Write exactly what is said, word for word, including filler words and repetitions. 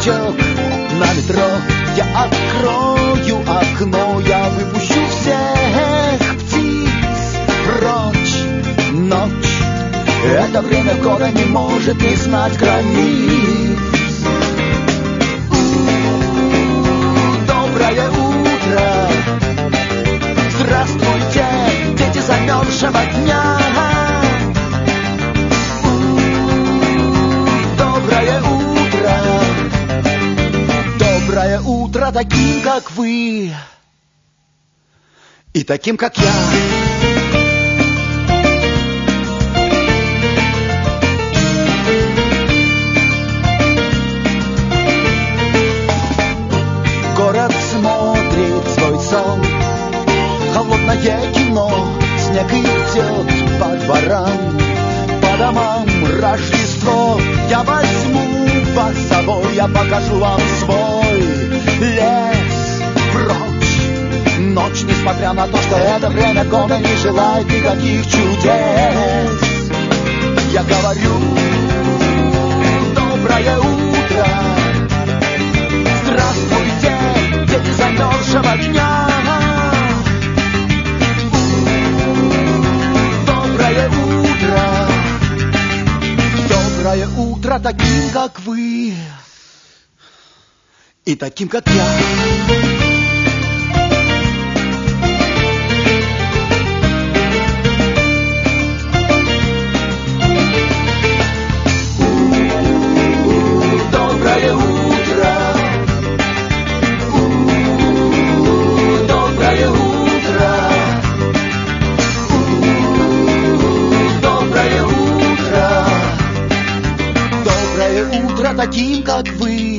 маячок на метро. Я открою окно, я выпущу всех птиц прочь. Ночь — это время года, не может не знать границ. Доброе утро, здравствуйте, дети замерзшего дня. Доброе утро, доброе утро таким, как вы, и таким, как я. Город смотрит свой сон, холодное кино, снег идет по дворам, по домам Рождество. Я возьму вас с собой, я покажу вам свой лес прочь. Ночь, несмотря на то, что это время года, не желает никаких чудес. Я говорю: доброе утро, здравствуйте, дети замерзшего дня. Доброе утро, доброе утро таким, как вы, и таким, как я. Доброе утро, доброе утро, доброе утро, доброе утро таким, как вы,